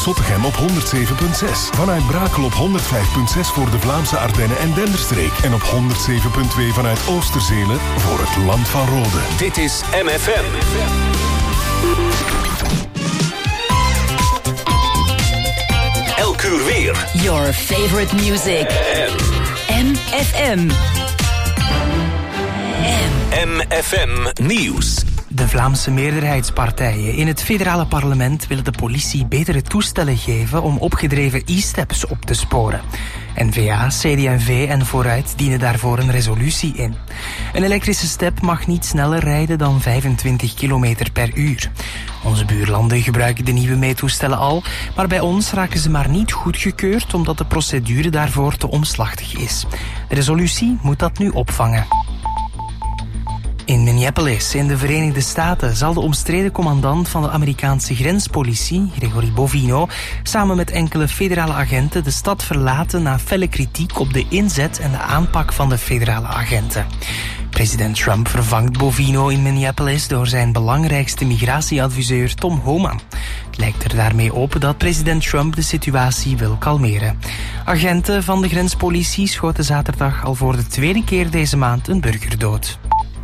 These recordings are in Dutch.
Zottegem op 107.6. Vanuit Brakel op 105.6 voor de Vlaamse Ardennen en Denderstreek. En op 107.2 vanuit Oosterzelen voor het Land van Rode. Dit is MFM. Elk uur weer. Your favorite music. MFM. MFM Nieuws. De Vlaamse meerderheidspartijen in het federale parlement willen de politie betere toestellen geven om opgedreven e-steps op te sporen. N-VA, CD&V en Vooruit dienen daarvoor een resolutie in. Een elektrische step mag niet sneller rijden dan 25 km per uur. Onze buurlanden gebruiken de nieuwe meetoestellen al, maar bij ons raken ze maar niet goedgekeurd omdat de procedure daarvoor te omslachtig is. De resolutie moet dat nu opvangen. In Minneapolis, in de Verenigde Staten, zal de omstreden commandant van de Amerikaanse grenspolitie, Gregory Bovino, samen met enkele federale agenten de stad verlaten na felle kritiek op de inzet en de aanpak van de federale agenten. President Trump vervangt Bovino in Minneapolis door zijn belangrijkste migratieadviseur Tom Homan. Het lijkt er daarmee op dat president Trump de situatie wil kalmeren. Agenten van de grenspolitie schoten zaterdag al voor de tweede keer deze maand een burger dood.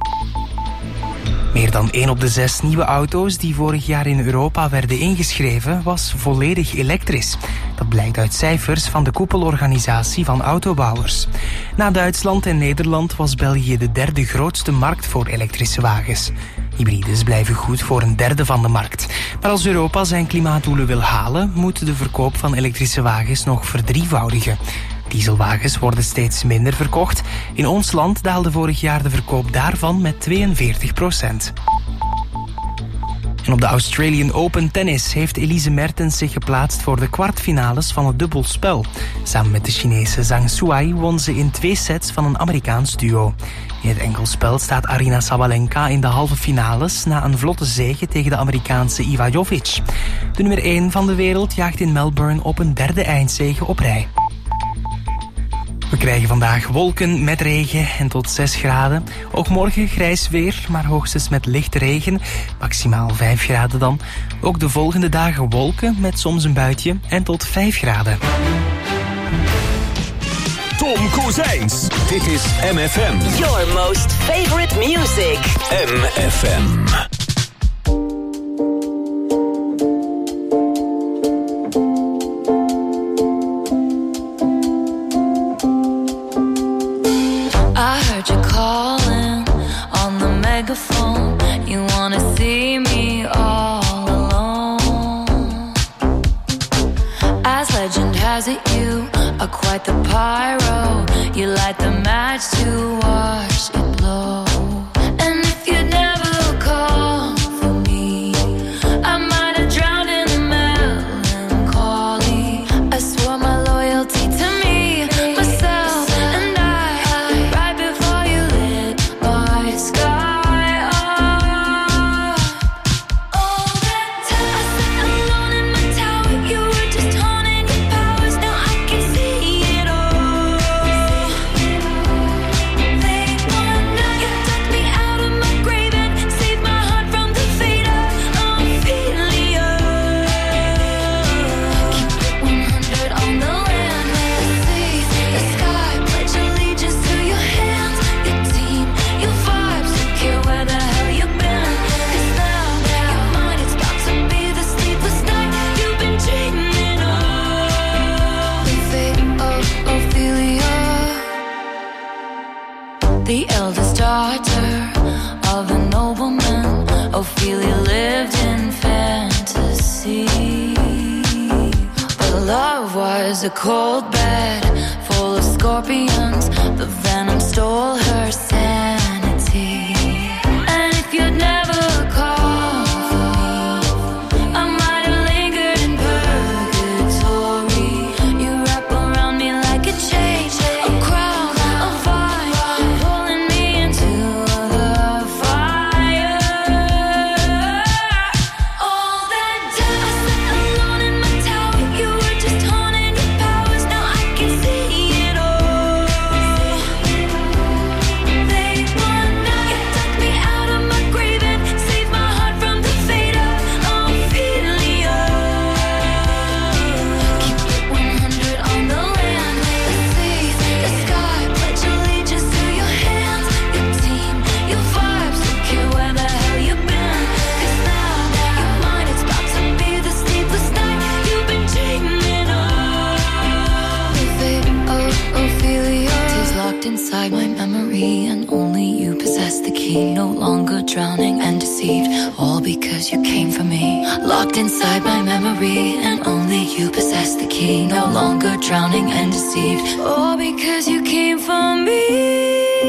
Meer dan 1 op de 6 nieuwe auto's die vorig jaar in Europa werden ingeschreven was volledig elektrisch. Dat blijkt uit cijfers van de koepelorganisatie van autobouwers. Na Duitsland en Nederland was België de derde grootste markt voor elektrische wagens. Hybrides blijven goed voor een derde van de markt. Maar als Europa zijn klimaatdoelen wil halen, moet de verkoop van elektrische wagens nog verdrievoudigen. Dieselwagens worden steeds minder verkocht. In ons land daalde vorig jaar de verkoop daarvan met 42%. En op de Australian Open Tennis heeft Elise Mertens zich geplaatst voor de kwartfinales van het dubbelspel. Samen met de Chinese Zhang Suai won ze in 2 sets van een Amerikaans duo. In het enkelspel staat Aryna Sabalenka in de halve finales na een vlotte zege tegen de Amerikaanse Iva Jovic. De nummer 1 van de wereld jaagt in Melbourne op een derde eindzege op rij. We krijgen vandaag wolken met regen en tot 6 graden. Ook morgen grijs weer, maar hoogstens met lichte regen. Maximaal 5 graden dan. Ook de volgende dagen wolken met soms een buitje en tot 5 graden. Tom Kozijns. Dit is MFM. Your most favorite music. MFM. You wanna see me all alone. As legend has it, you are quite the pyro. You light the match to watch it blow. And if you'd never call for me, I might have drowned in the melancholy. I swore my loyalty to me, myself and I, right before you lit my sky. The eldest daughter of a nobleman, Ophelia lived in fantasy. But love was a cold bed full of scorpions. The venom stole her sanity. And if you'd never called for me, I might have lingered in purgatory. You wrap around me like a chain, a crown, a vine, pulling me into the fire. All that time I sat alone in my tower, you were just haunting your powers. Now I can see it all. key. No longer drowning and deceived, all because you came for me. Locked inside my memory, and only you possess the key. No longer drowning and deceived, all because you came for me.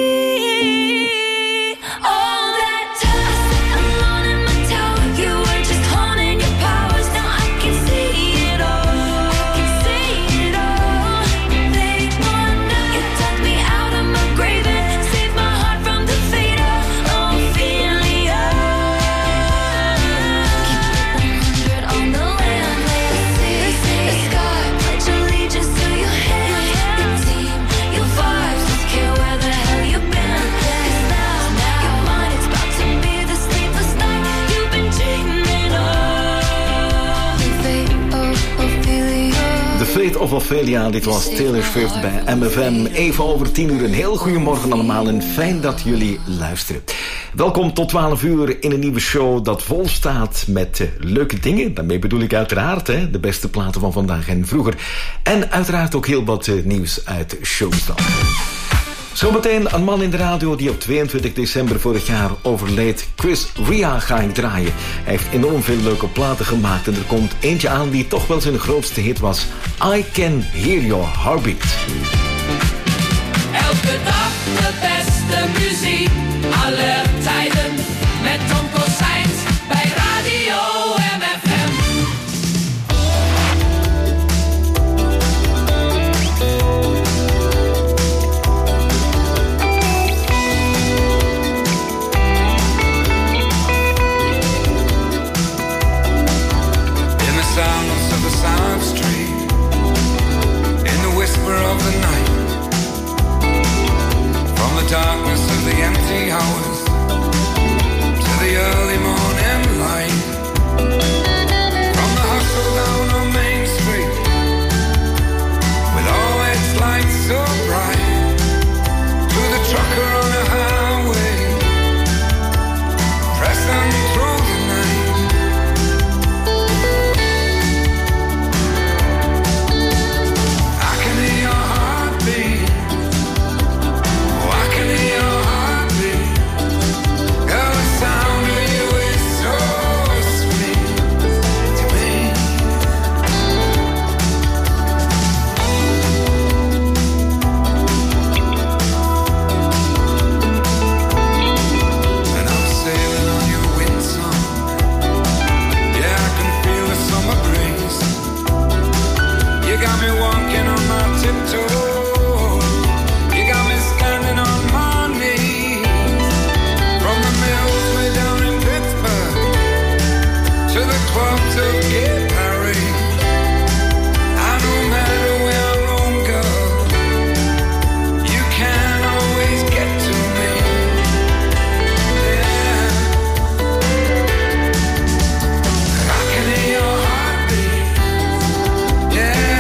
Fate of Ophelia, dit was Taylor Swift bij MFM. Even over 10 uur, een heel goedemorgen allemaal en fijn dat jullie luisteren. Welkom tot 12 uur in een nieuwe show dat vol staat met leuke dingen. Daarmee bedoel ik uiteraard de beste platen van vandaag en vroeger. En uiteraard ook heel wat nieuws uit showstad. Zometeen een man in de radio die op 22 december vorig jaar overleed. Chris Rea ga ik draaien. Hij heeft enorm veel leuke platen gemaakt. En er komt eentje aan die toch wel zijn grootste hit was. I Can Hear Your Heartbeat. Elke dag de beste muziek. Alle tijden met Tom Kozijns bij Radio MFM. Sounds of the South Street, in the whisper of the night, from the darkness of the empty hours to the early morning light, from the hustle down on Main Street, with all its lights so bright, to the trucker on a highway, pressing through the night. You got me walking on my tiptoes. You got me standing on my knees. From the mills way down in Pittsburgh to the clubs of Gay Paris. And no matter where I roam, girl, you can always get to me. Yeah, I can hear your heartbeat. Yeah.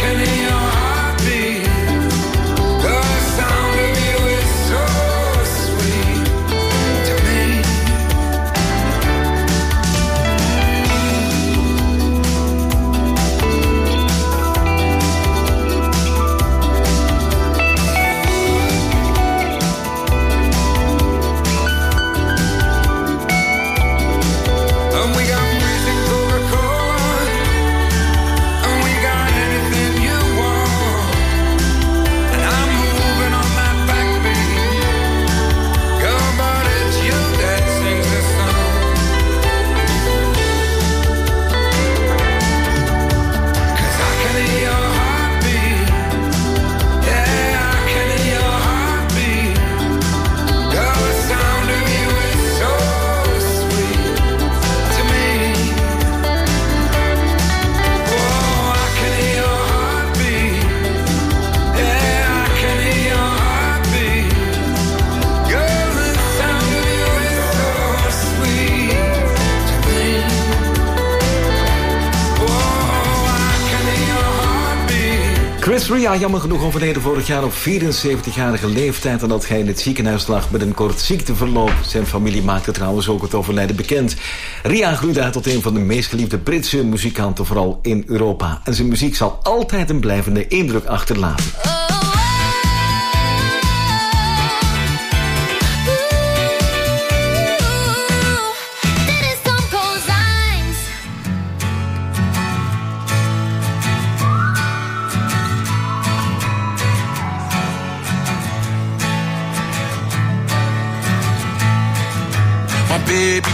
Chris Rea, jammer genoeg overleden vorig jaar op 74-jarige leeftijd, en dat hij in het ziekenhuis lag met een kort ziekteverloop. Zijn familie maakte trouwens ook het overlijden bekend. Rea groeide uit tot een van de meest geliefde Britse muzikanten, vooral in Europa. En zijn muziek zal altijd een blijvende indruk achterlaten.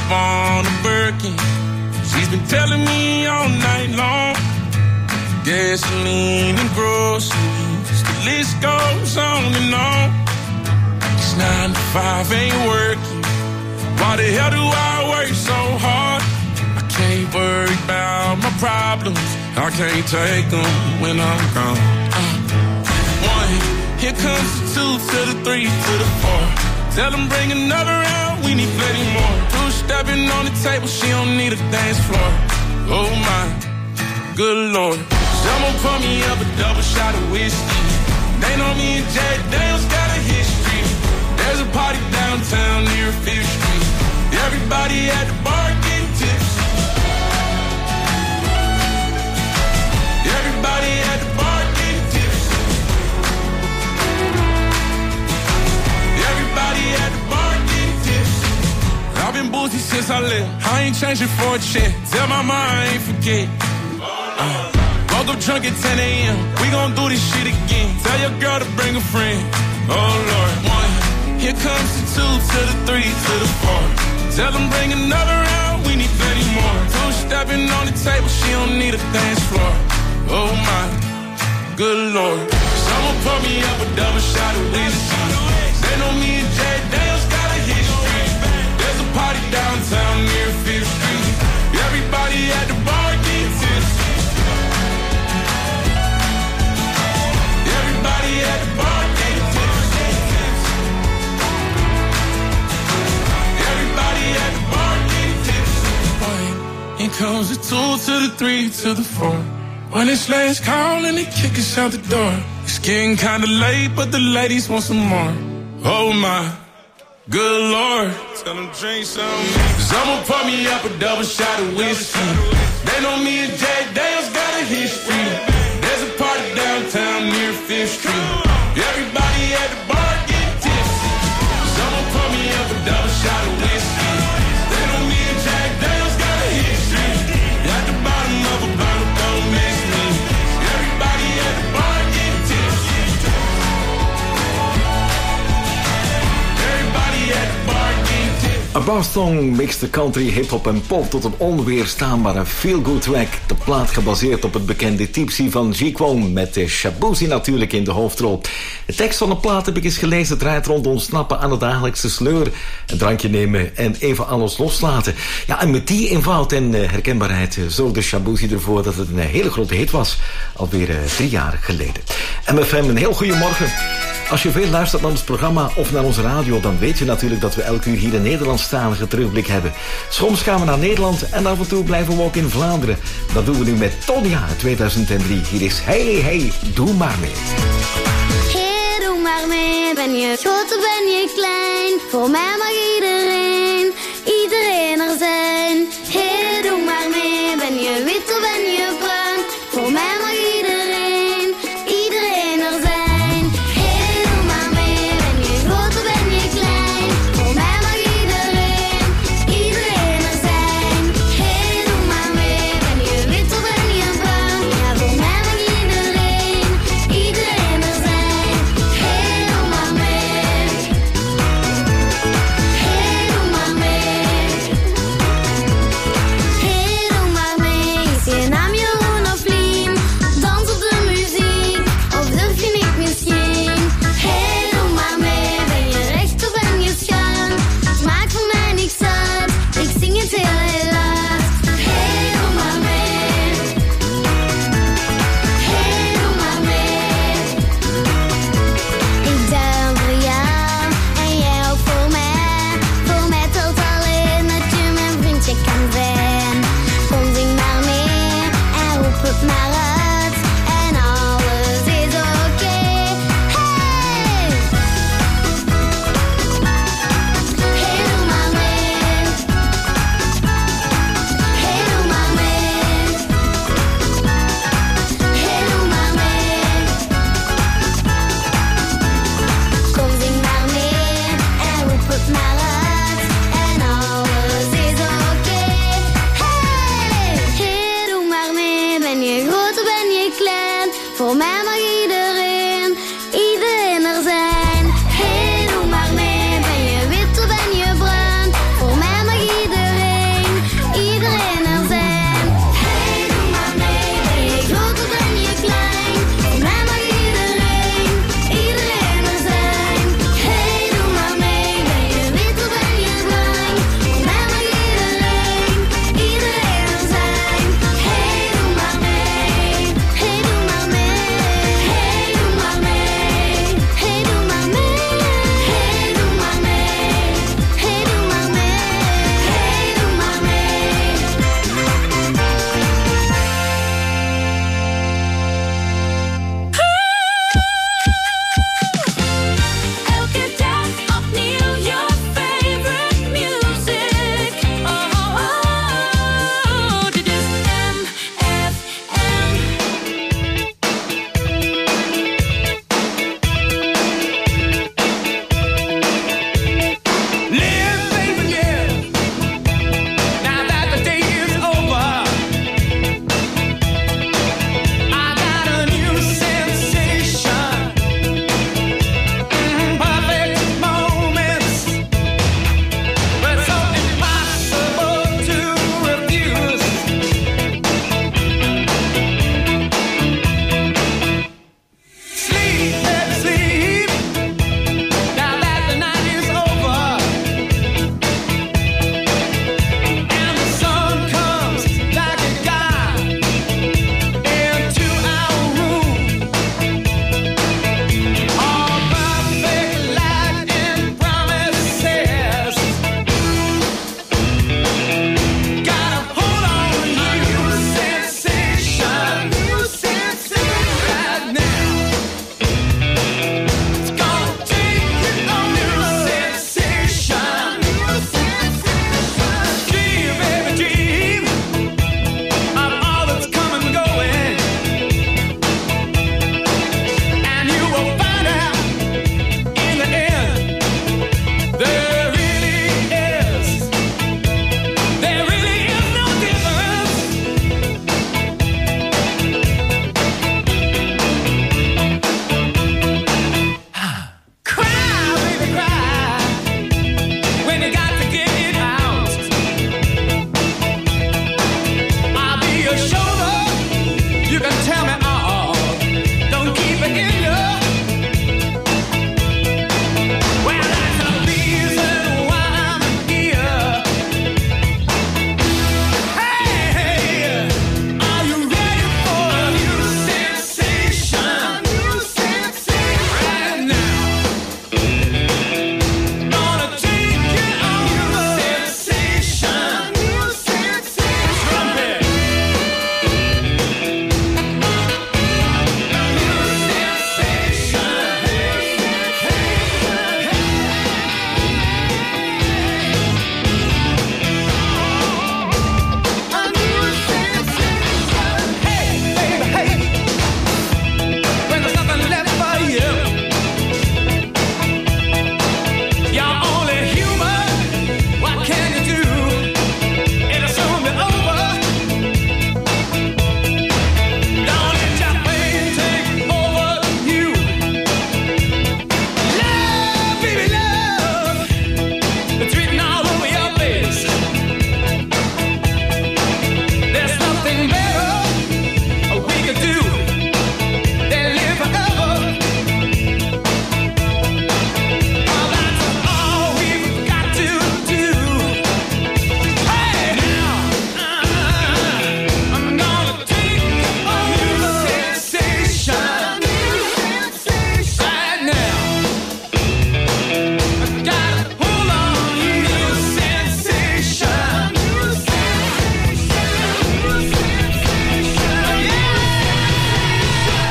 on a Birkin. She's been telling me all night long. Gasoline and groceries, the list goes on and on. It's 9 to 5, ain't working. Why the hell do I work so hard? I can't worry about my problems. I can't take them when I'm gone. 1, here comes the 2 to the 3 to the 4. Tell them bring another round, we need plenty more. 2 stepping on the table, she don't need a dance floor. Oh my, good Lord. Someone pour me up a double shot of whiskey. They know me and Jay Daniels got a history. There's a party downtown near 5th Street. Everybody at the bar getting tipsy. Everybody at the bar getting tipsy. Everybody at the bar getting tipsy. I've been boozy since I left. I ain't changing for a check. Tell my mom I ain't forget. Woke up drunk at 10 a.m. We gon' do this shit again. Tell your girl to bring a friend. Oh Lord. 1, here comes the 2 to the 3 to the 4. Tell them bring another round, we need plenty more. 2 stepping on the table, she don't need a dance floor. Oh my, good Lord. Someone pour me up a double shot of whiskey. They know me and Jay Daniels got a history. There's a party downtown near 5th Street. Everybody at the bar getting tipsy. Everybody at the bar getting tipsy. Everybody at the bar getting tipsy. Here comes the 2 to the 3 to the 4. When it's last call and they kick us out the door. It's getting kinda late, but the ladies want some more. Oh my, good Lord. Tell them drink some. Someone pour me up a double shot of whiskey. They know me and Jay Daniels got a history. There's a party downtown near 5th Street. Everybody at the bar getting tipsy. Someone pour me up a double shot of whiskey. They know me and Jay Daniels got a history. At the bottom of a bottle, don't miss me. Everybody at the bar getting tipsy. Everybody at the bar getting tipsy. A Boston mixte country, hip-hop en pop tot een onweerstaanbare feel-good track. De plaat gebaseerd op het bekende Tipsy van G-Kwon met de Shaboozey natuurlijk in de hoofdrol. De tekst van de plaat heb ik eens gelezen. Het draait rond ontsnappen aan de dagelijkse sleur. Een drankje nemen en even alles loslaten. Ja, en met die eenvoud en herkenbaarheid zorgde Shaboozey ervoor dat het een hele grote hit was. Alweer 3 jaar geleden. MFM, een heel goede morgen. Als je veel luistert naar ons programma of naar onze radio, dan weet je natuurlijk dat we elk uur hier een Nederlandstalige terugblik hebben. Soms gaan we naar Nederland en af en toe blijven we ook in Vlaanderen. Dat doen we nu met Tonya 2003. Hier is Hey Hey, doe maar mee. Hey, doe maar mee. Ben je groot of ben je klein? Voor mij mag iedereen er zijn. Hey, doe maar mee. Ben je wit of ben je bruin? Voor mij mag iedereen er zijn.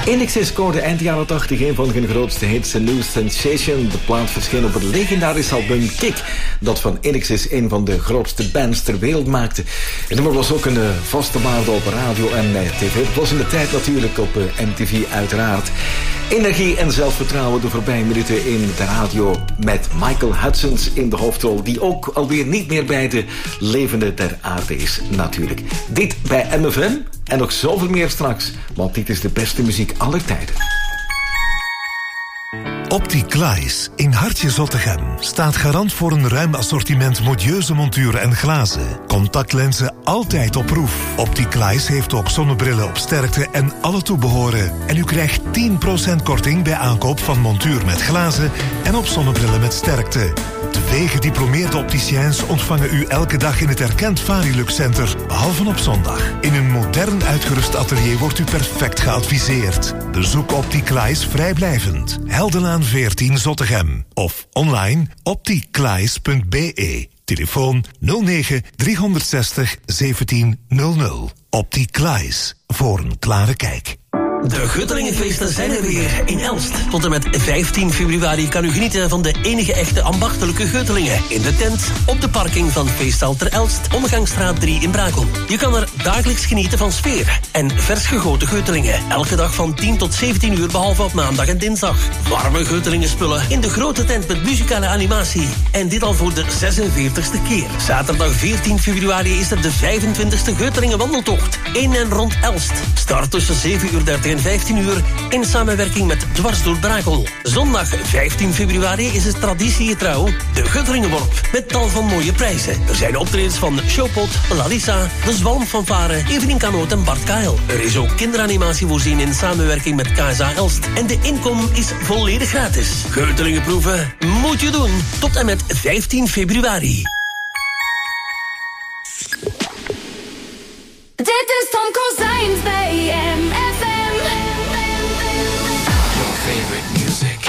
INXS scoorde eind jaren 80 een van hun grootste hits, een New Sensation. De plaat verscheen op het legendarische album Kick, dat van INXS een van de grootste bands ter wereld maakte. Het nummer was ook een vaste waarde op radio en tv. Het was in de tijd natuurlijk op MTV uiteraard. Energie en zelfvertrouwen de voorbije minuten in de radio met Michael Hudson in de hoofdrol, die ook alweer niet meer bij de levende ter aarde is natuurlijk. Dit bij MFM en nog zoveel meer straks, want dit is de beste muziek aller tijden. Opticlies in Hartje Zottegem staat garant voor een ruim assortiment modieuze monturen en glazen. Contactlenzen altijd op proef. Opticlies heeft ook zonnebrillen op sterkte en alle toebehoren. En u krijgt 10% korting bij aankoop van montuur met glazen en op zonnebrillen met sterkte. 2 gediplomeerde opticiens ontvangen u elke dag in het erkend Varilux Center, behalve op zondag. In een modern uitgerust atelier wordt u perfect geadviseerd. Bezoek Opticlies vrijblijvend. Heldenlaan 14 Zottegem. Of online opticlies.be. Telefoon 09 360 1700. Opticlies. Voor een klare kijk. De Guttelingenfeesten zijn er weer in Elst. Tot en met 15 februari kan u genieten van de enige echte ambachtelijke Guttelingen. In de tent, op de parking van Feesthal ter Elst, Omgangsstraat 3 in Brakel. Je kan er dagelijks genieten van sfeer en vers gegoten Guttelingen. Elke dag van 10 tot 17 uur, behalve op maandag en dinsdag. Warme Guttelingen spullen in de grote tent met muzikale animatie. En dit al voor de 46e keer. Zaterdag 14 februari is er de 25e Guttelingen wandeltocht. In en rond Elst. Start tussen 7:30 en 15 uur in samenwerking met Dwars door Brakel. Zondag 15 februari is het traditiegetrouw de Guttelingenworp met tal van mooie prijzen. Er zijn optredens van Showpot, Larissa, de Zwalmfanfare, Evelien Kanoot en Bart Kael. Er is ook kinderanimatie voorzien in samenwerking met KSA Elst. En de inkom is volledig gratis. Guttelingenproeven moet je doen tot en met 15 februari. Dit is Tom Kozijns bij MFM. Your favorite music.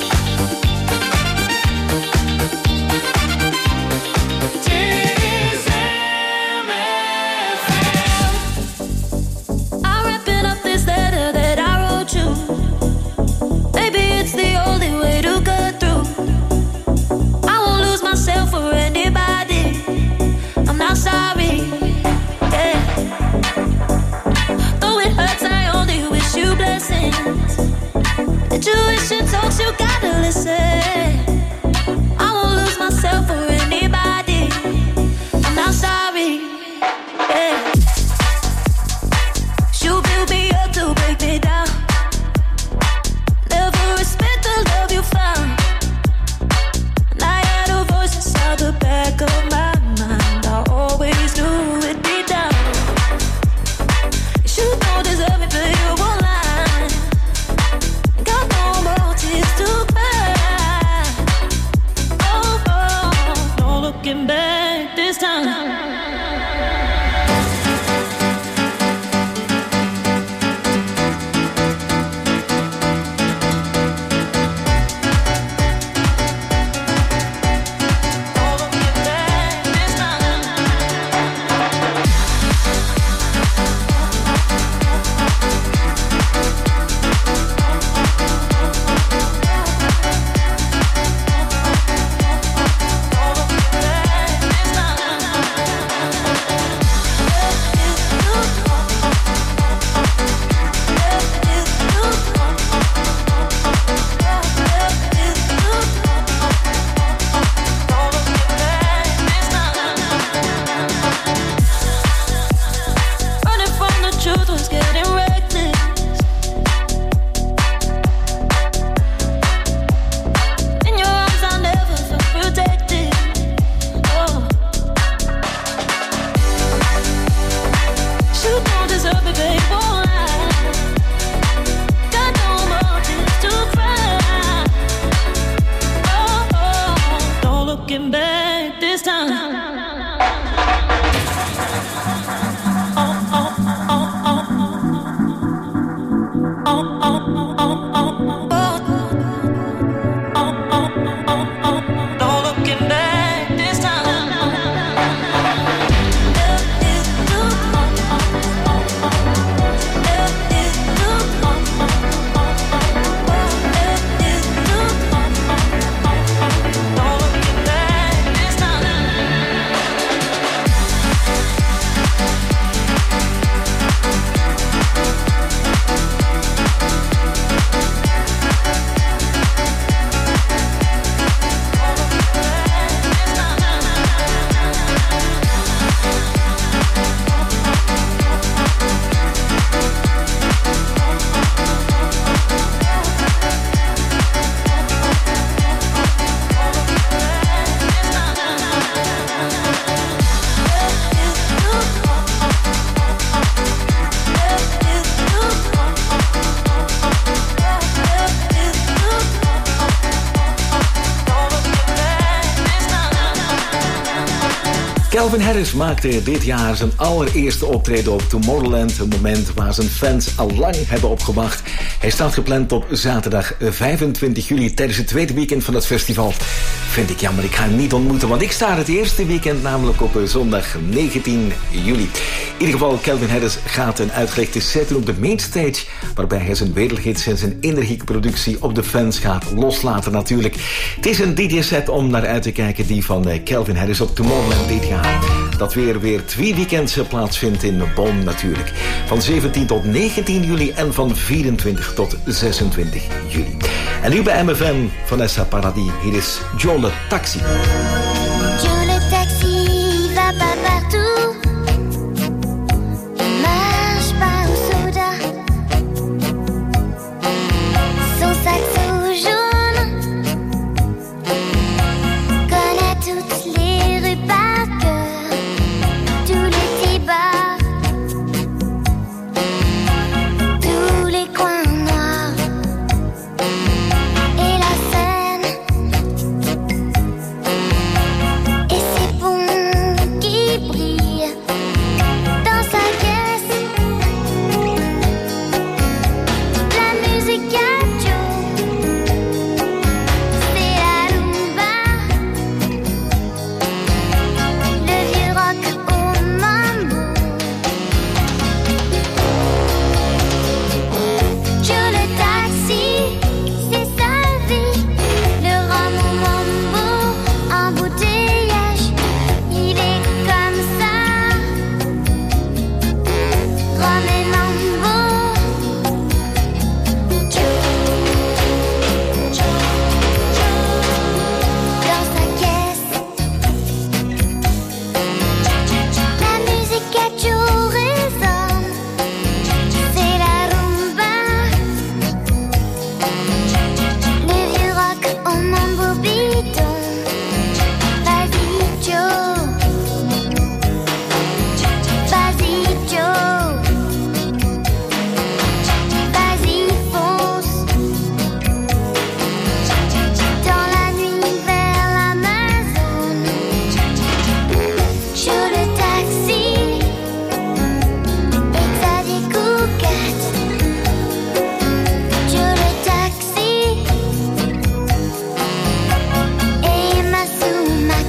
I'm wrapping up this letter that I wrote you. Maybe it's the only way to get through. I won't lose myself for anybody. I'm not sorry. Yeah. Though it hurts, I only wish you blessings. Intuition talks, you gotta listen. I won't lose myself for anybody. I'm not sorry. Yeah. You build me up to break me down. Never respect the love you found. And I had a voice inside the back of my mind. I always knew it deep down. You don't deserve me, but you won't lie. Got no more tears to cry. Oh, oh, no looking back this time. Calvin Harris maakte dit jaar zijn allereerste optreden op Tomorrowland. Een moment waar zijn fans al lang hebben opgewacht. Hij staat gepland op zaterdag 25 juli tijdens het tweede weekend van het festival. Vind ik jammer, ik ga hem niet ontmoeten, want ik sta het eerste weekend namelijk op zondag 19 juli. In ieder geval, Calvin Harris gaat een uitgelegde set op de mainstage, waarbij hij zijn wereldhits en zijn energieke productie op de fans gaat loslaten natuurlijk. Het is een DJ-set om naar uit te kijken, die van Calvin Harris op Tomorrowland dit jaar. Dat weer 2 weekends plaatsvindt in Bonn natuurlijk. Van 17 tot 19 juli en van 24 tot 26 juli. En nu bij MFM, Vanessa Paradis. Hier is Joe Le Taxi. Joe le taxi va pas partout. Il marche pas au soda. Son saxo jaune connaît toutes les rues par cœur, tous les petits bars, tous les coins noirs et la Seine. Et c'est bon qui brille dans sa caisse. La musique à Joe, c'est la rumba. Le vieux rock au mambo. Joe le taxi, c'est sa vie. Le rhum au mambo, embouteillage. Il est comme ça. Rhum et mambo. Joe, dans sa caisse. La musique à Joe résonne. C'est la rumba. Le vieux rock au mambo bidon. Vas-y Joe. Vas-y Joe. Vas-y fonce. Dans la nuit vers l'Amazone. Joe le taxi. Et Xavier Cougat. Joe le taxi. Et Emma Sumac.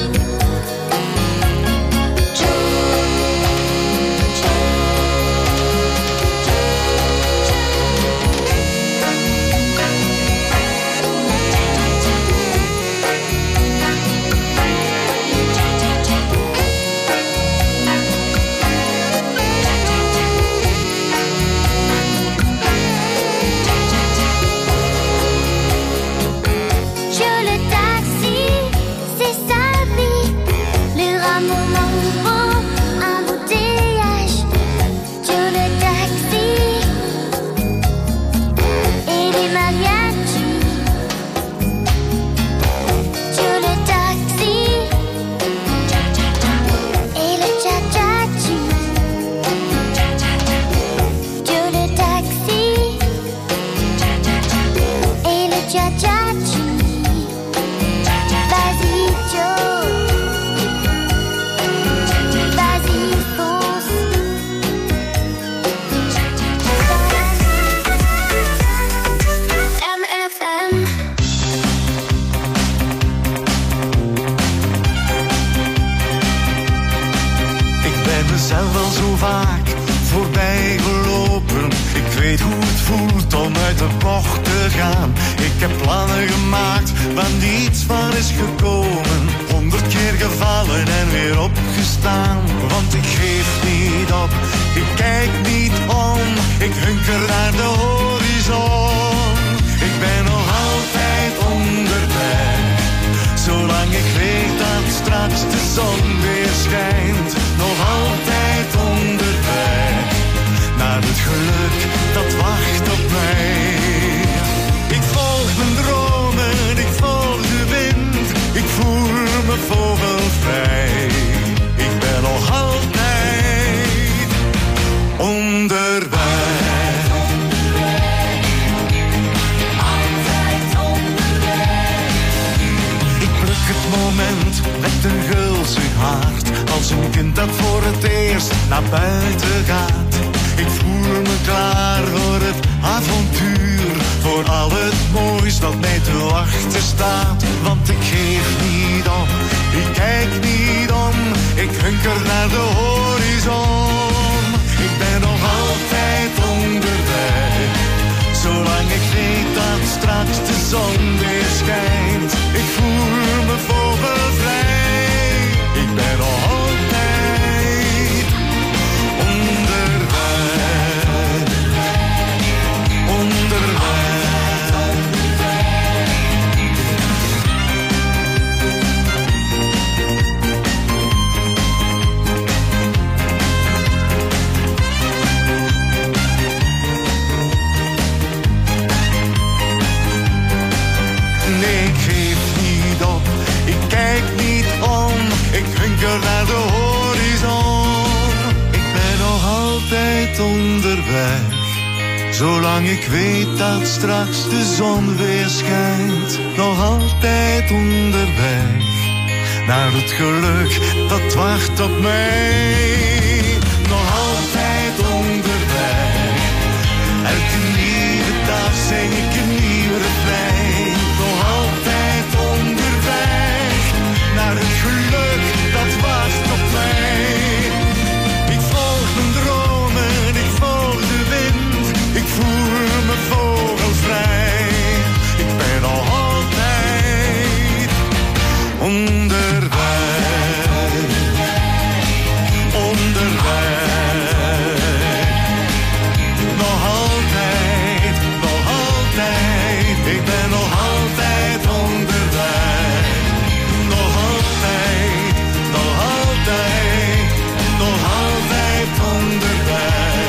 Joe le taxi, c'est sa vie. Le rhum au mambo, embouteillage. Joe le taxi et les mariachis. Joe le taxi et le cha-cha-chi. Joe le taxi et le cha-cha-chi. Vas-y Joe. Vas-y fonce. MFM. Ik ben mezelf al zo vaak voorbij gelopen. Ik weet hoe het voelt om uit de bocht te gaan. Ik heb plannen gemaakt waar niets van is gekomen. 100 keer gevallen en weer opgestaan. Want ik geef niet op, ik kijk niet om. Ik hunker naar de horizon. Ik ben nog altijd onderweg. Zolang ik weet dat straks de zon weer schijnt. Nog altijd onderweg. Naar het geluk dat wacht op mij. Ik volg mijn dromen, ik volg de wind. Ik voel me vogelvrij. Ik ben nog altijd onderweg. Altijd onderweg. Ik pluk het moment met een gulzig haar. klaar voor het avontuur, voor al het moois dat mij te wachten staat. Want ik geef niet op, ik kijk niet om, ik hunker naar de horizon. Ik ben nog altijd onderweg, zolang ik weet dat straks de zon weer schijnt. Ik voel me vogelvrij, ik ben nog altijd onderweg, onderweg. Nee, ik geef niet op, ik kijk niet om, ik hunker naar de horizon. Ik ben nog altijd onderweg, zolang ik weet dat straks de zon weer schijnt. Nog altijd onderweg, naar het geluk dat wacht op mij. Nog altijd onderweg, elke nieuwe dag zing ik een nieuw refrein. Nog altijd onderweg, naar het geluk dat wacht op mij. Ik volg mijn dromen, ik volg de wind, ik voel me vogelvrij. Ik ben nog altijd onderweg, onderweg. Nog altijd, ik ben nog altijd onderweg. Nog altijd, nog altijd, nog altijd onderweg,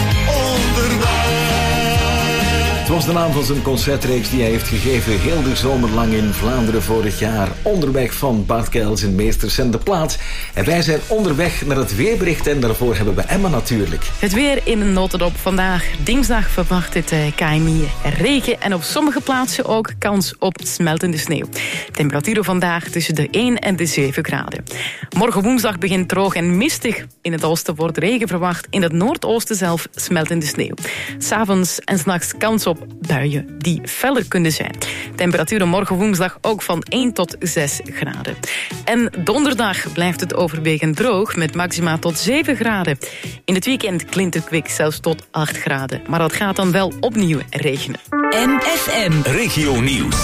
onderweg. Het was de naam van zijn concertreeks die hij heeft gegeven heel de zomer lang in Vlaanderen vorig jaar. Onderweg van Bart Kels en Meesters en de plaats. En wij zijn onderweg naar het weerbericht en daarvoor hebben we Emma natuurlijk. Het weer in een notendop. Vandaag dinsdag verwacht het KNMI regen en op sommige plaatsen ook kans op smeltende sneeuw. Temperaturen vandaag tussen de 1 en de 7 graden. Morgen woensdag begint droog en mistig. In het oosten wordt regen verwacht, in het noordoosten zelf smeltende sneeuw. 's Avonds en 's nachts kans op buien die feller kunnen zijn. Temperaturen morgen woensdag ook van 1 tot 6 graden. En donderdag blijft het overwegend droog met maxima tot 7 graden. In het weekend klimt het kwik zelfs tot 8 graden. Maar dat gaat dan wel opnieuw regenen. MFM Regio Nieuws.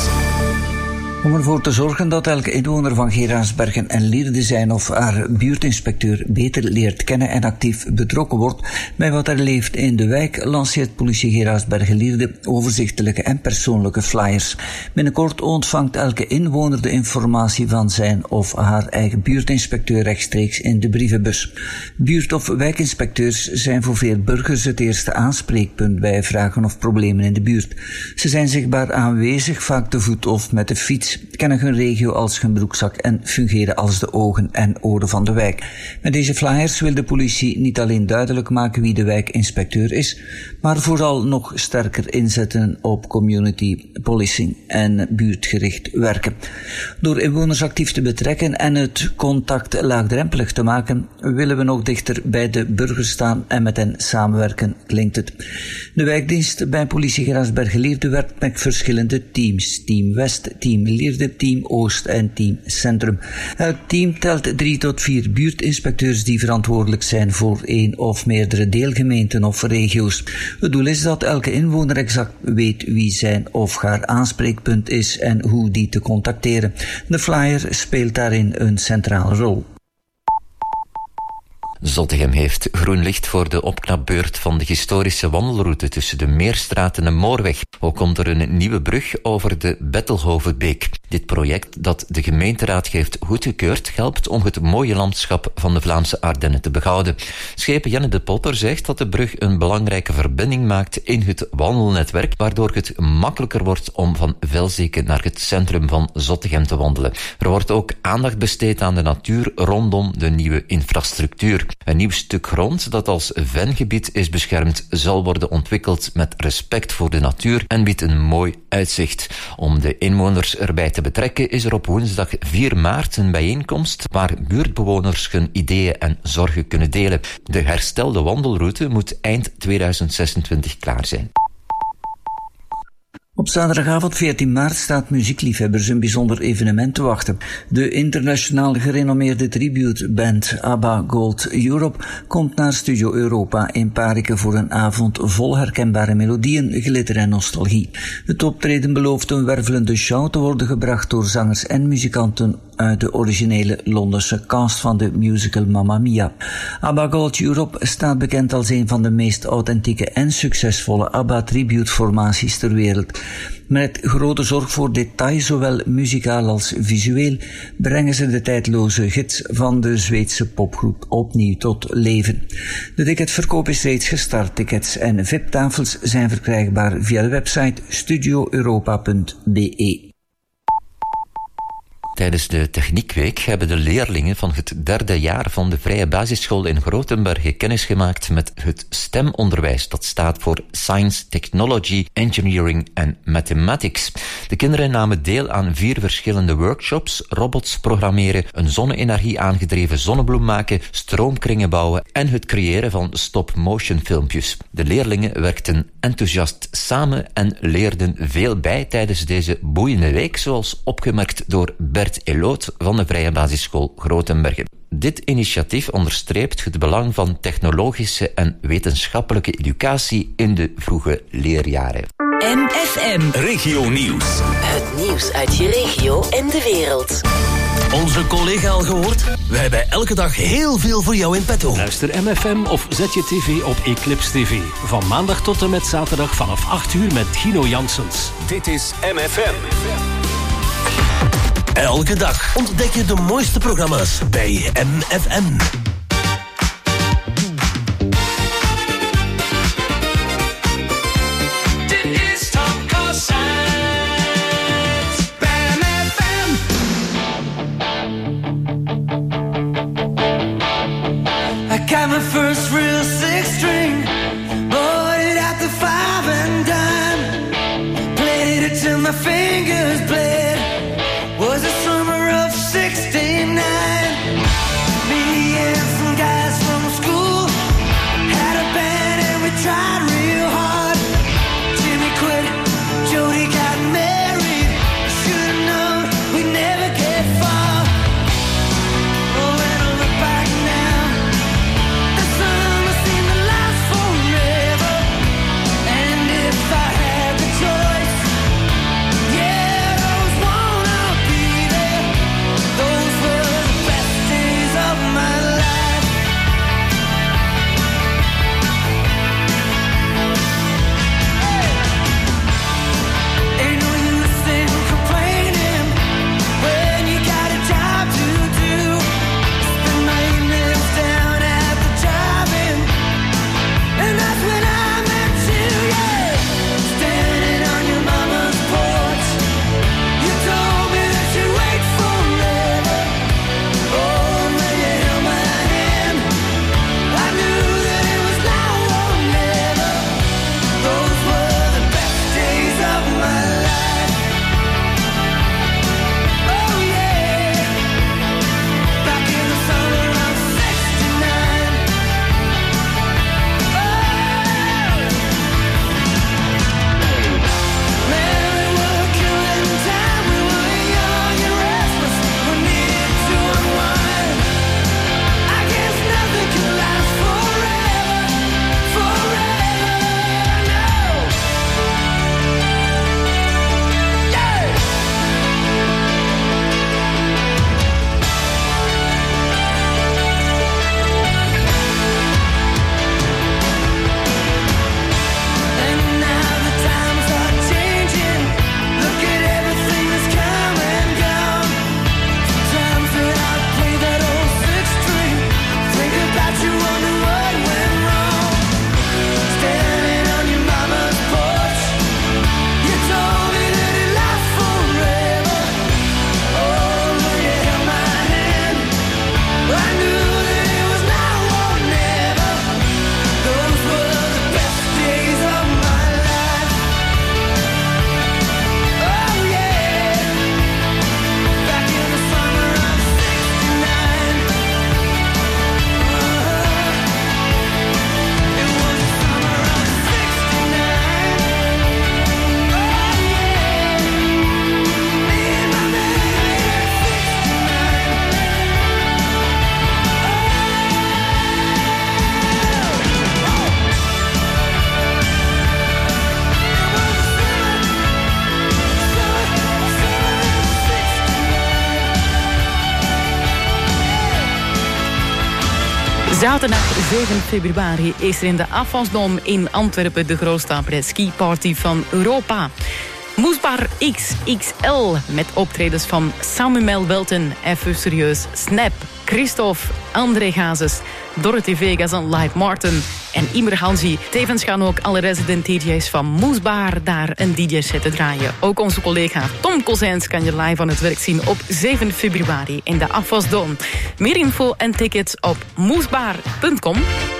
Om ervoor te zorgen dat elke inwoner van Geraardsbergen en Lierde zijn of haar buurtinspecteur beter leert kennen en actief betrokken wordt bij wat er leeft in de wijk, lanceert politie Geraardsbergen-Lierde overzichtelijke en persoonlijke flyers. Binnenkort ontvangt elke inwoner de informatie van zijn of haar eigen buurtinspecteur rechtstreeks in de brievenbus. Buurt- of wijkinspecteurs zijn voor veel burgers het eerste aanspreekpunt bij vragen of problemen in de buurt. Ze zijn zichtbaar aanwezig, vaak te voet of met de fiets, kennen hun regio als hun broekzak en fungeren als de ogen en oren van de wijk. Met deze flyers wil de politie niet alleen duidelijk maken wie de wijkinspecteur is, maar vooral nog sterker inzetten op community policing en buurtgericht werken. Door inwoners actief te betrekken en het contact laagdrempelig te maken, willen we nog dichter bij de burgers staan en met hen samenwerken, klinkt het. De wijkdienst bij politie Geraardsbergen-Lierde werkt met verschillende teams. Team West, Team Lierde, Team Oost en Team Centrum. Elk team telt 3 tot 4 buurtinspecteurs die verantwoordelijk zijn voor 1 of meerdere deelgemeenten of regio's. Het doel is dat elke inwoner exact weet wie zijn of haar aanspreekpunt is en hoe die te contacteren. De flyer speelt daarin een centrale rol. Zottegem heeft groen licht voor de opknapbeurt van de historische wandelroute tussen de Meerstraat en de Moorweg. Ook komt er een nieuwe brug over de Bettelhovenbeek. Dit project, dat de gemeenteraad heeft goedgekeurd, helpt om het mooie landschap van de Vlaamse Ardennen te behouden. Schepen Janne de Potter zegt dat de brug een belangrijke verbinding maakt in het wandelnetwerk, waardoor het makkelijker wordt om van Velzeke naar het centrum van Zottegem te wandelen. Er wordt ook aandacht besteed aan de natuur rondom de nieuwe infrastructuur. Een nieuw stuk grond dat als vengebied is beschermd zal worden ontwikkeld met respect voor de natuur en biedt een mooi uitzicht. Om de inwoners erbij te betrekken is er op woensdag 4 maart een bijeenkomst waar buurtbewoners hun ideeën en zorgen kunnen delen. De herstelde wandelroute moet eind 2026 klaar zijn. Op zaterdagavond 14 maart staat muziekliefhebbers een bijzonder evenement te wachten. De internationaal gerenommeerde tributeband ABBA Gold Europe komt naar Studio Europa in Pariken voor een avond vol herkenbare melodieën, glitter en nostalgie. Het optreden belooft een wervelende show te worden gebracht door zangers en muzikanten uit de originele Londense cast van de musical Mamma Mia. ABBA Gold Europe staat bekend als een van de meest authentieke en succesvolle ABBA-tributeformaties ter wereld. Met grote zorg voor detail, zowel muzikaal als visueel, brengen ze de tijdloze gids van de Zweedse popgroep opnieuw tot leven. De ticketverkoop is reeds gestart. Tickets en VIP-tafels zijn verkrijgbaar via de website studioeuropa.be. Tijdens de Techniekweek hebben de leerlingen van het 3e jaar van de Vrije Basisschool in Grotenbergen kennis gemaakt met het STEM-onderwijs. Dat staat voor Science, Technology, Engineering en Mathematics. De kinderen namen deel aan 4 verschillende workshops: robots programmeren, een zonne-energie aangedreven zonnebloem maken, stroomkringen bouwen en het creëren van stop-motion filmpjes. De leerlingen werkten enthousiast samen en leerden veel bij tijdens deze boeiende week, zoals opgemerkt door Bert Eloot van de Vrije Basisschool Grotenbergen. Dit initiatief onderstreept het belang van technologische en wetenschappelijke educatie in de vroege leerjaren. MFM Regio Nieuws. Het nieuws uit je regio en de wereld. Onze collega al gehoord? Wij hebben elke dag heel veel voor jou in petto. Luister MFM of zet je tv op Eclipse TV. Van maandag tot en met zaterdag vanaf 8 uur met Gino Janssens. Dit is MFM. Elke dag ontdek je de mooiste programma's bij MFM. Dit is Tom Cousins bij MFM. I got my first real 6-string, bought it at the 5 and dime, played it till my fingers bled. Was the summer of '69. Me and Zaterdag 7 februari is er in de Afvansdom in Antwerpen de grootste après-ski party van Europa. Moesbar XXL met optredens van Samuel Welten, Even Serieus, Snap, Christophe, André Hazes, Dorothy Vegas en Live Martin en Imer Hansi. Tevens gaan ook alle resident DJ's van Moesbar daar een DJ-set te draaien. Ook onze collega Tom Kozijns kan je live aan het werk zien op 7 februari in de Afvasdom. Meer info en tickets op moesbar.com.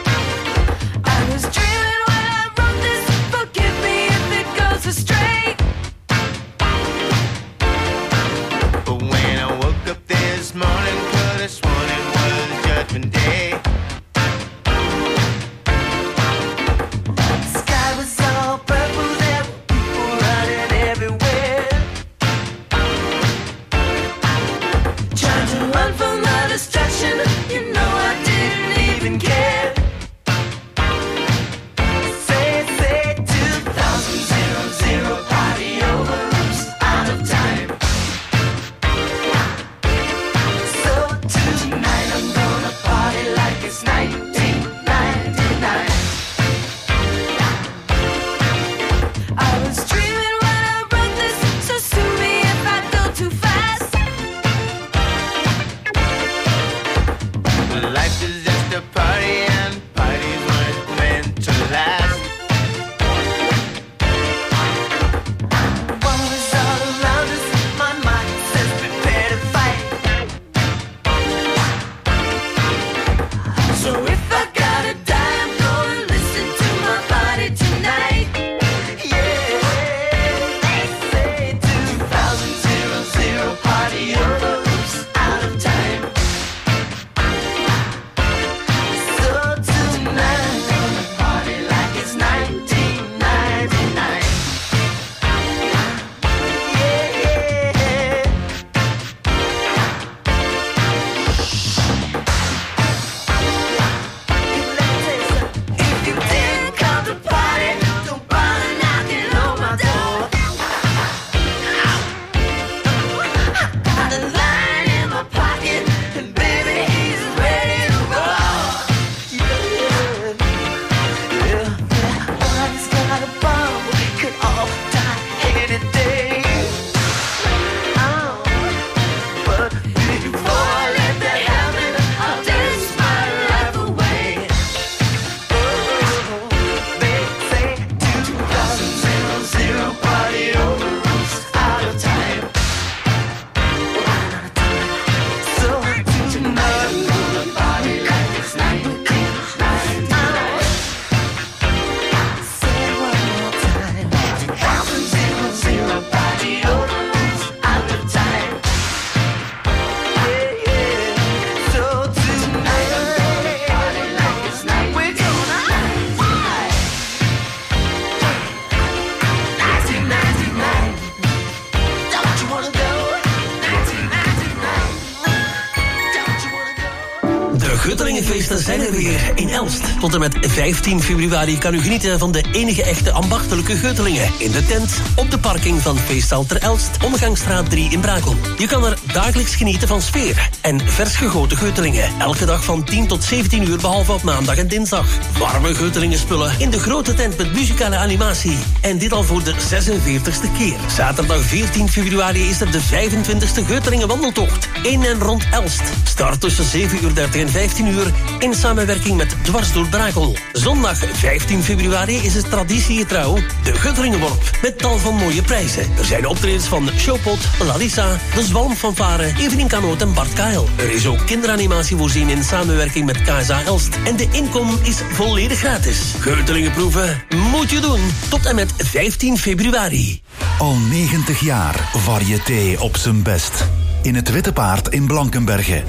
Guttelingenfeesten zijn er weer in Elst. Tot en met 15 februari kan u genieten van de enige echte ambachtelijke Guttelingen. In de tent, op de parking van Feestzaal ter Elst, Omgangsstraat 3 in Brakel. Je kan er dagelijks genieten van sfeer en vers gegoten Guttelingen. Elke dag van 10 tot 17 uur, behalve op maandag en dinsdag. Warme Guttelingenspullen in de grote tent met muzikale animatie. En dit al voor de 46e keer. Zaterdag 14 februari is er de 25e Guttelingen wandeltocht. In en rond Elst. Start tussen 7:30 en 15 uur in samenwerking met Dwars door Brakel. Zondag 15 februari is het traditiegetrouw de Guttelingenworp met tal van mooie prijzen. Er zijn optredens van Showpot, Larissa, de Zwalmfanfare, Evelien Kanoot en Bart Kael. Er is ook kinderanimatie voorzien in samenwerking met KSA Elst. En de inkom is volledig gratis. Guttelingenproeven moet je doen tot en met 15 februari. Al 90 jaar variété op zijn best. In het Witte Paard in Blankenberge.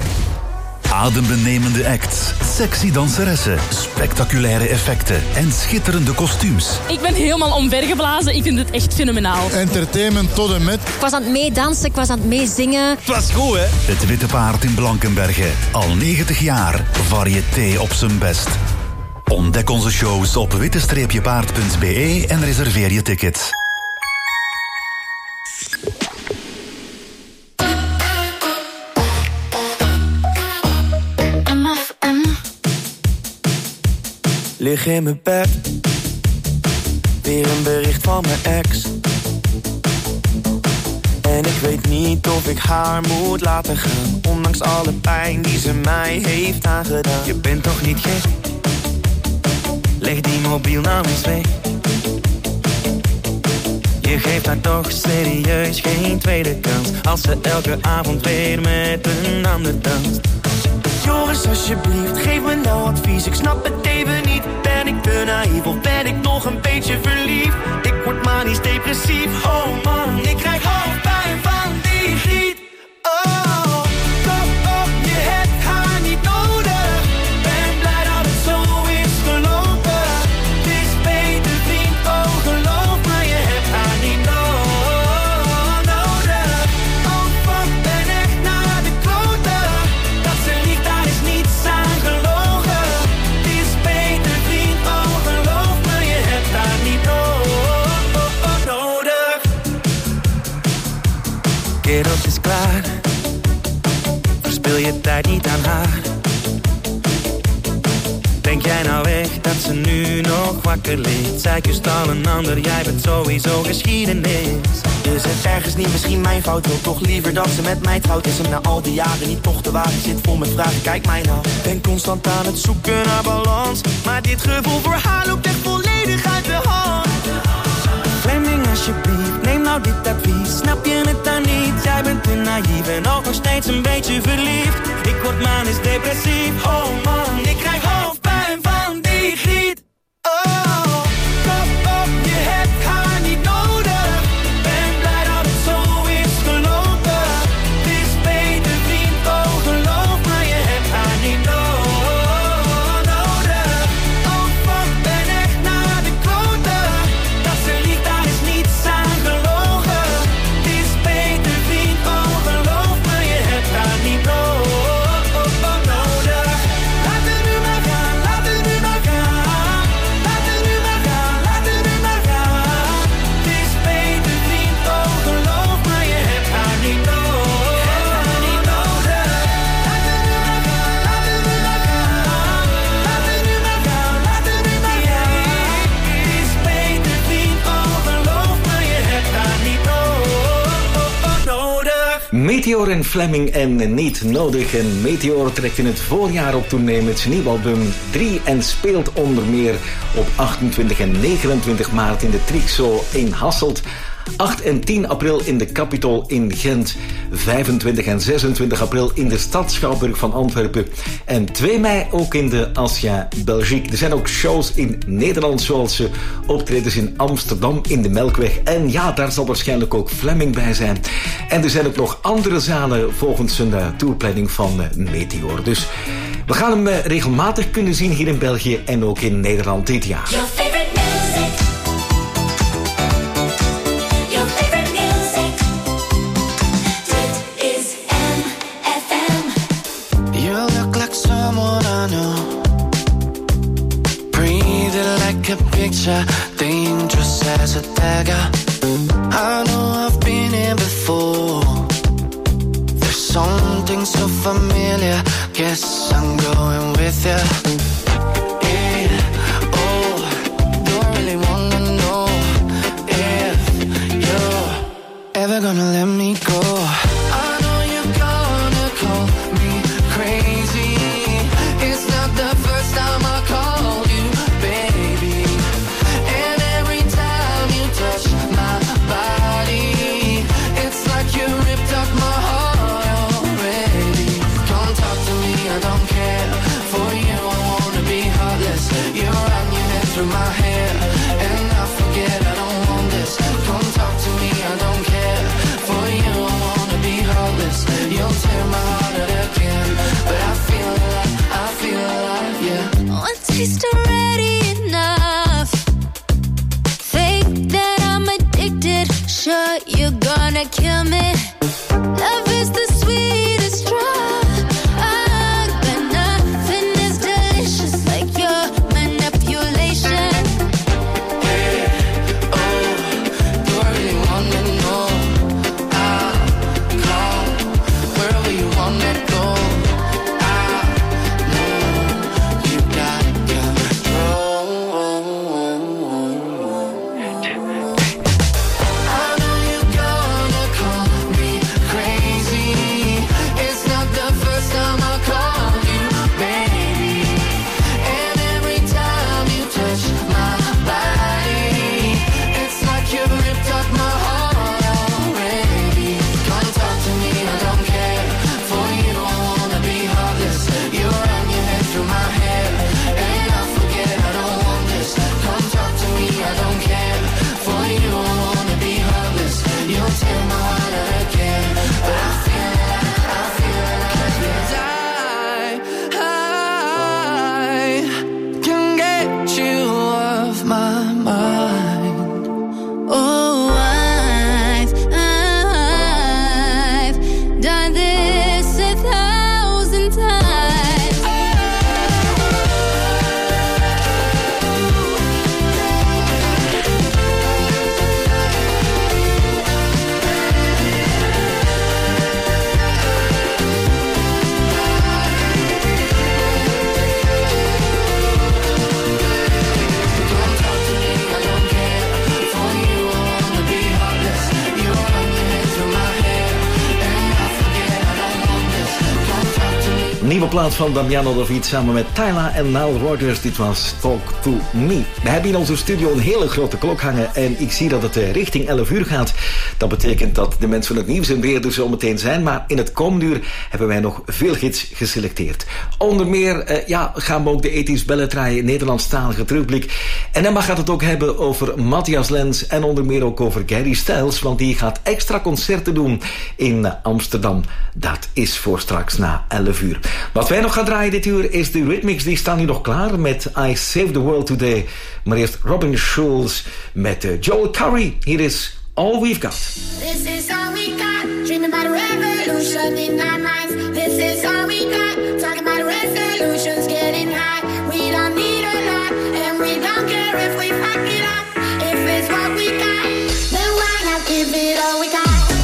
Adembenemende acts, sexy danseressen, spectaculaire effecten en schitterende kostuums. Ik ben helemaal omvergeblazen, ik vind het echt fenomenaal. Entertainment tot en met. Ik was aan het meedansen, ik was aan het meezingen. Het was goed, hè? Het Witte Paard in Blankenberge. Al 90 jaar variété op zijn best. Ontdek onze shows op witte-paard.be en reserveer je tickets. Lig in mijn bed, weer een bericht van mijn ex. En ik weet niet of ik haar moet laten gaan, ondanks alle pijn die ze mij heeft aangedaan. Je bent toch niet gek? Leg die mobiel nou eens weg. Je geeft haar toch serieus geen tweede kans, als ze elke avond weer met een ander danst. Joris, alsjeblieft, geef me nou advies. Ik snap het even niet. Ben ik te naïef of ben ik nog een beetje verliefd? Ik word manisch depressief. Oh man, ik krijg hoofdpijn van die griet. Oh, stop op, je hebt haar niet nodig. Ben blij dat het zo is gelopen. Het is beter vriend, oh geloof me, je hebt haar niet nodig. Oh fuck, ben echt naar de kloten. Dat ze liegt, daar is niets aan gelogen. Het is beter vriend, oh geloof me, je hebt haar niet nodig. Kerels is klaar, verspil je tijd niet aan haar. Denk jij nou echt dat ze nu nog wakker ligt? Zij kust al een ander, jij bent sowieso geschiedenis. Is het ergens niet misschien mijn fout? Wil toch liever dat ze met mij trouwt? Is hem na al die jaren niet toch te wagen? Zit vol met vragen, kijk mij nou. Ben constant aan het zoeken naar balans, maar dit gevoel voor haar loopt echt volledig uit de hand. Fleming, alsjeblieft, neem nou dit advies. Snap je het dan niet? Jij bent te naïef en ook nog steeds een beetje verliefd. Ik word manisch depressief. Oh man, ik krijg hoofdpijn van die griet. Oh, stop op, je hebt haar niet nodig. Ben blij dat het zo is gelopen. Het is beter vriend, oh geloof me, je hebt haar niet nodig. Oh fuck, ben echt naar de kloten. Dat ze liegt, daar is niets aan gelogen. Het is beter vriend, oh geloof me, je hebt haar niet nodig. Laat het nu maar gaan, laat het nu maar gaan. Laat het nu maar gaan, laat het nu maar gaan. Het is beter vriend, oh geloof me, je hebt haar niet nodig. Laat het nu maar gaan, laat het nu maar gaan. Laat het nu maar gaan, laat het nu maar gaan. Het is beter vriend, oh geloof me, je hebt haar niet nodig. Meteor en Fleming en Niet Nodig. En Meteor trekt in het voorjaar op tournee met zijn nieuw album 3 en speelt onder meer op 28 en 29 maart in de Trixo in Hasselt, 8 en 10 april in de Capitol in Gent, 25 en 26 april in de Stad Schouwburg van Antwerpen en 2 mei ook in de Asia Belgique. Er zijn ook shows in Nederland, zoals optredens in Amsterdam in de Melkweg. En ja, daar zal waarschijnlijk ook Fleming bij zijn. En er zijn ook nog andere zalen volgens een tourplanning van Meteor. Dus we gaan hem regelmatig kunnen zien hier in België en ook in Nederland dit jaar. Your favorite music. Your favorite music. Dit is MFM. You look like someone I know. Breathing like a picture, dangerous as a dagger. I know I've been here before. There's something so familiar. Guess I'm going with you. Yeah, oh, don't really wanna know if you're ever gonna let me go. I know you're gonna call me crazy. It's not the first time I called you baby. And every time you touch my body, it's like you ripped up my heart already. Come talk to me, I don't care. For you I wanna be heartless. You run your head through my hair, and I forget I don't want this. Come talk to me, I don't care. For you I wanna be heartless. You'll tear my heart out again, but I feel alive, yeah. One taste already enough. Think that I'm addicted. Sure, you're gonna kill me. Love is the sweetest drug. But nothing is delicious like your manipulation. Hey, oh, do I really wanna know? I'll call wherever you wanna go. I know you got control. Nieuwe plaat van Damiano David samen met Tyla en Nile Rodgers. Dit was Talk to Me. We hebben in onze studio een hele grote klok hangen en ik zie dat het richting 11 uur gaat. Dat betekent dat de mensen van het nieuws en weer er zo meteen zijn, maar in het komende uur hebben wij nog veel hits geselecteerd. Onder meer gaan we ook de ethisch bellen draaien, Nederlandstalige terugblik. En dan gaat het ook hebben over Matthias Lens en onder meer ook over Gary Styles, want die gaat extra concerten doen in Amsterdam. Dat is voor straks na 11 uur. Wat wij nog gaan draaien dit uur is de Rhythmics. Die staan nu nog klaar met I Saved the World Today. Maar eerst Robin Schulz met Joel Curry. Hier is All We've Got. This is all we got. Dreaming about a revolution in our minds. This is all we got. Talking about resolutions, getting high. We don't need a lot, and we don't care if we fuck it up. If it's what we got, then why not give it all we got?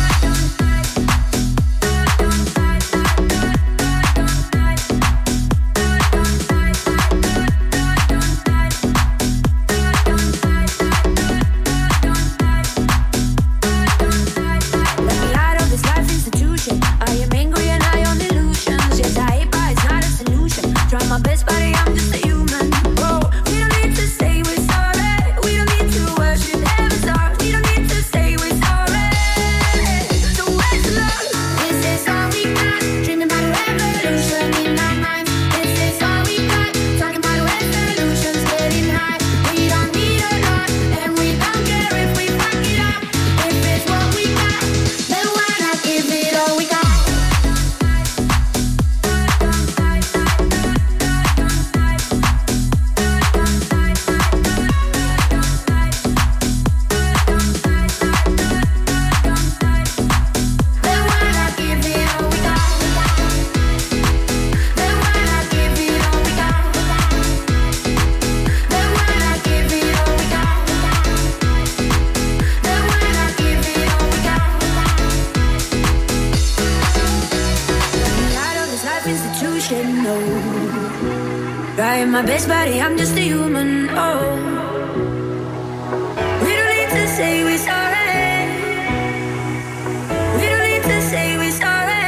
My best buddy, I'm just a human. Oh, we don't need to say we're sorry. We don't need to worship heaven's heart. We don't need to say we're sorry. So where's the love? This is all we got. Dreaming about a revolution in our minds. This is all we got. Talking about resolutions, getting high. We don't need a lot, and we don't care if we fuck it up. If it's what we got, then why not give it all we got? Trying my best, buddy, I'm just a human. Oh, we don't need to say we're sorry. We don't need to say we're sorry.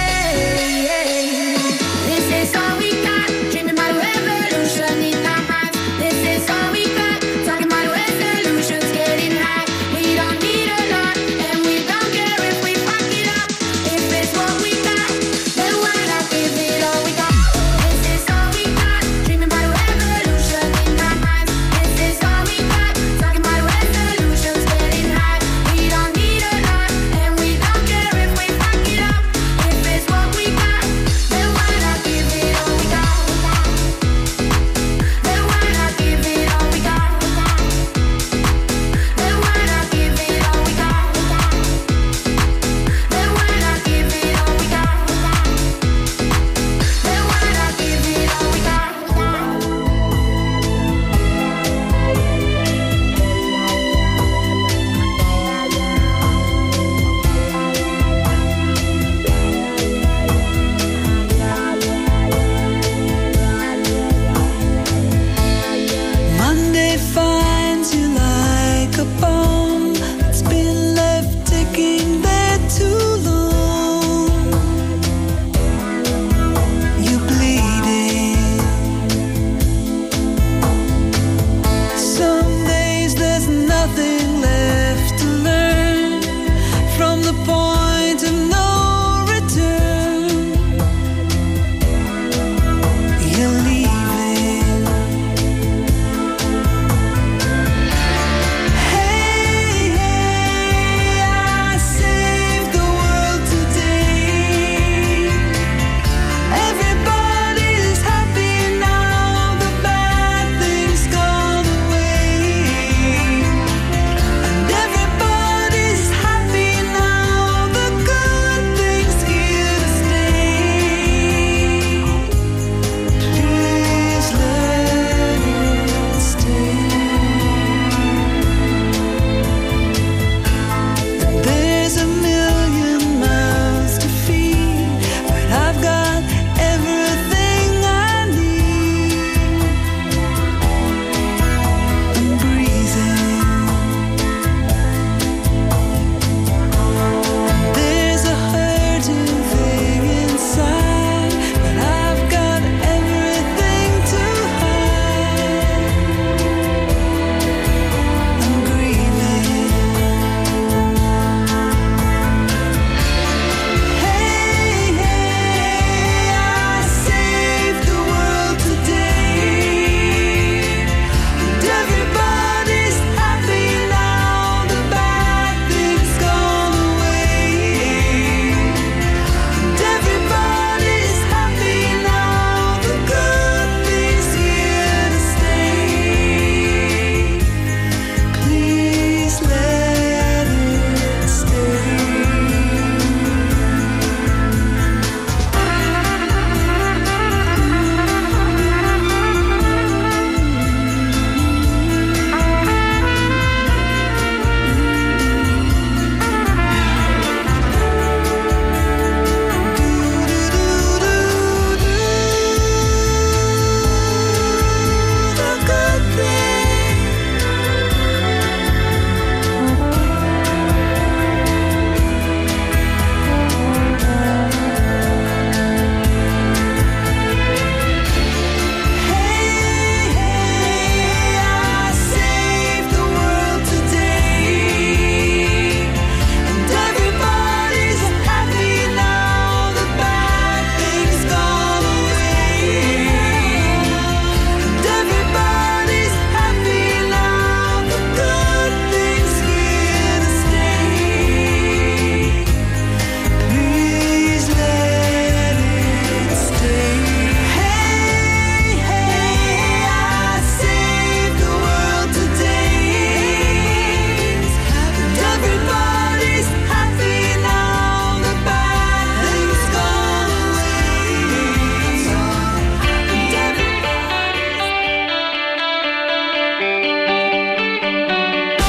This is all we got. Dreaming about a revolution in our minds. This is all we got. Talking about resolutions, getting high. We don't need a lot, and we don't care if we fuck it up. If it's what we got, then why not give it all we got? This is all we got. Dreaming about a revolution in our minds. This is all we got. Talking about resolutions, getting high. We don't need a lot, and we don't care if we fuck it up. If it's what we got, then why not give it all we got? Then why not give it all we got? Then why not give it all we got? Then why not give it all we got? Then why not give it all we got? Monday finds you like a ball.